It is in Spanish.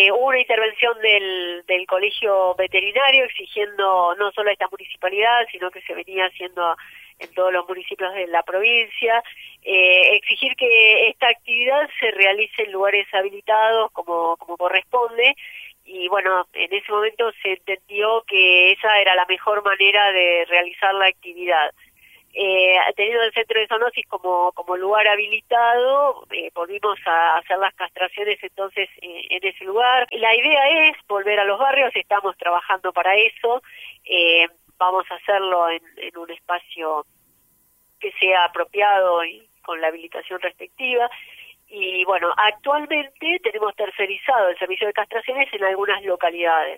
hubo una intervención del colegio veterinario exigiendo no solo a esta municipalidad, sino que se venía haciendo en todos los municipios de la provincia, exigir que esta actividad se realice en lugares habilitados como corresponde, y bueno, en ese momento se entendió que esa era la mejor manera de realizar la actividad. Teniendo el centro de zoonosis como lugar habilitado, volvimos a hacer las castraciones entonces en ese lugar. La idea es volver a los barrios, estamos trabajando para eso, vamos a hacerlo en un espacio que sea apropiado y con la habilitación respectiva. Y bueno, actualmente tenemos tercerizado el servicio de castraciones en algunas localidades.